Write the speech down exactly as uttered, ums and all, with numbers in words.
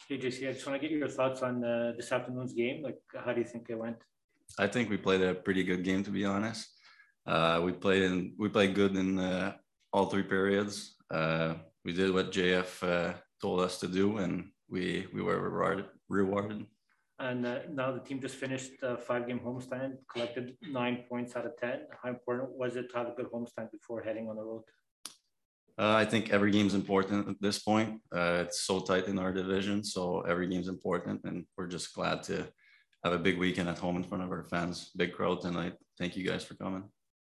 Hey, J C, I just want to get your thoughts on uh, this afternoon's game. Like, how do you think it went? I think we played a pretty good game, to be honest. Uh, we played in we played good in uh, all three periods. Uh, we did what J F uh, told us to do, and we we were rewarded. Rewarded. And uh, now the team just finished a five-game homestand, collected nine points out of ten. How important was it to have a good homestand before heading on the road? Uh, I think every game's important at this point. Uh, it's so tight in our division, so every game's important, and we're just glad to have a big weekend at home in front of our fans. Big crowd tonight. Thank you guys for coming.